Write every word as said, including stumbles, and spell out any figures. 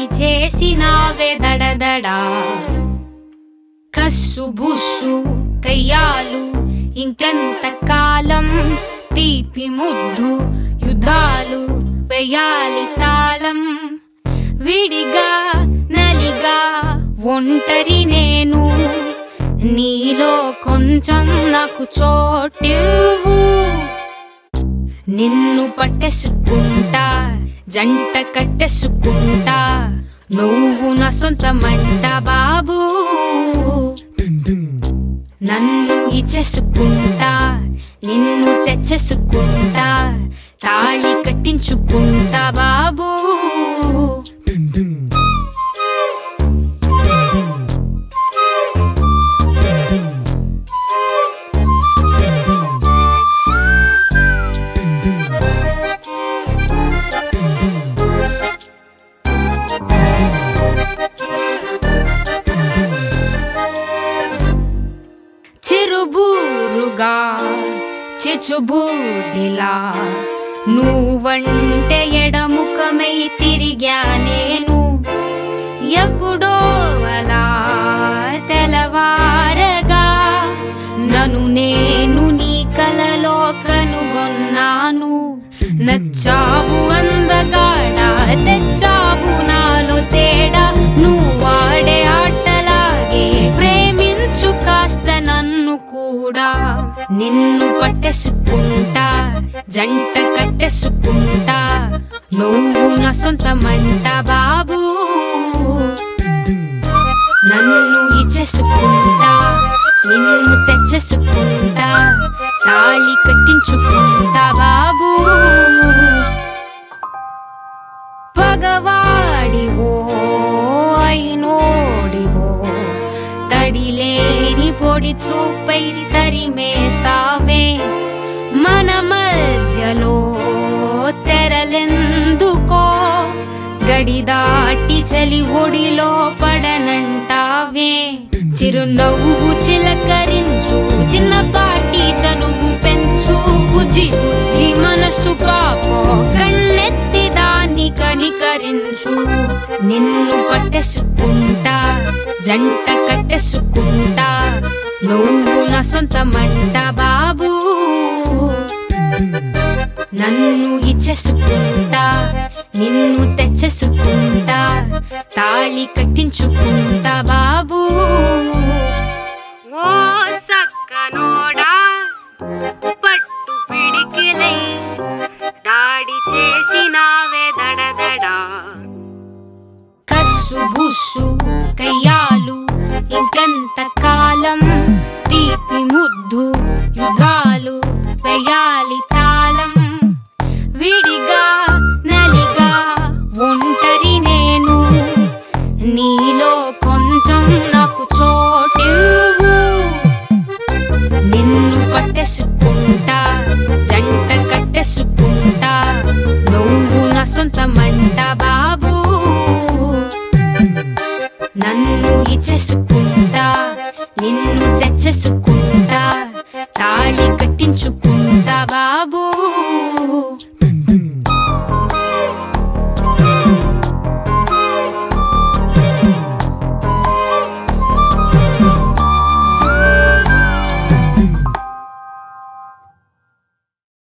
చేసినావే దడదడా. కస్సు బుస్సు కయ్యాలు ఇంకెంత కాలం, తీపి ముద్దు యుద్ధాలు వేయాలి తాళం. విడిగా నలిగా ఒంటరి నేను, నీలో కొంచెం నాకు చోటివ్వు. నిన్ను పట్టేసుకుంటా, జంట కట్టేసుకుంటా, నువ్వు నా సొంతమంట బాబూ. నన్ను ఇచ్చేసుకుంటా, నిన్ను తెచ్చేసుకుంటా, తాళి కట్టించుకుంటా బాబూ. చిరుబూరుగా చిచుబూడిలా నువ్వంటే ఎడముఖమై తిరిగా నేను. ఎప్పుడో అలా తెలవారగా నన్ను నేను నీ కలలో కనుగొన్నాను. నచ్చావు అందగాడా, తెచ్చావు నాలో తేడా. నువ్వాడే ఆటలాగే ప్రేమించు కాస్త నన్ను కూడా. నిన్ను పట్టేసుకుంటా, జంట కట్టేసుకుంటా, నువ్వు నా సొంతమంట బాబూ. నన్ను ఇచ్చేసుకుంటా, నిన్ను తెచ్చేసుకుంటా, తాళి కట్టించుకుంటా బాబూ. పగవాడివో అయినోడివో, తడిలేని పొడి చూపై తరిమేస్తావే. మన మధ్యలో తెరలెందుకో, గడిదాటి చలి ఒడిలో పడనంటావే. చిరునవ్వు చిలకరించు, చిన్నపాటి చనువు పెంచు, బుజ్జి బుజ్జి మనసు పాపో, కన్నెత్తి దాన్ని కనికరించు. నిన్ను పట్టేసుకుంటా, జంట కట్టేసుకుంటా, నువ్వు నా సొంతమంట బాబూ. నన్ను ఇచ్చేసుకుంటా, నిన్ను తెచ్చేసుకుంటా, తాళి కట్టించుకుంటా బాబూ. ఓ సక్కనోడా, పట్టు పిడికిలై దాడి చేసినావే దడదడా. కస్సు బుస్సు కయ్యాలు ఇంకెంత